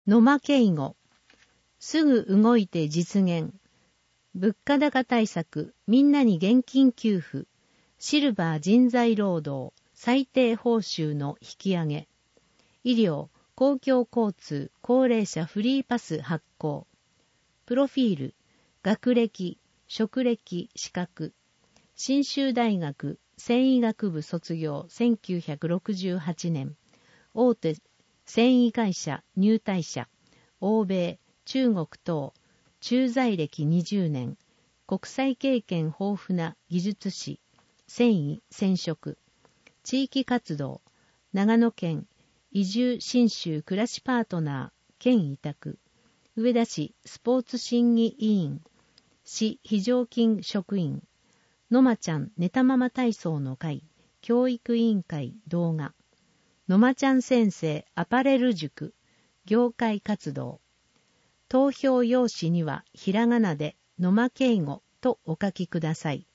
野間敬吾。すぐ動いて実現。物価高対策、みんなに現金給付。シルバー人材労働、最低報酬の引き上げ。医療、公共交通、高齢者フリーパス発行。プロフィール、学歴、職歴、資格。信州大学繊維学部卒業1968年。大手繊維会社入隊者。欧米、中国等。駐在歴20年。国際経験豊富な技術士。繊維、染色。地域活動。長野県移住信州暮らしパートナー県委託。上田市スポーツ審議委員。市非常勤職員。のまちゃんネタママ体操の会。教育委員会動画。のまちゃん先生アパレル塾。業界活動。投票用紙にはひらがなで野間敬吾とお書きください。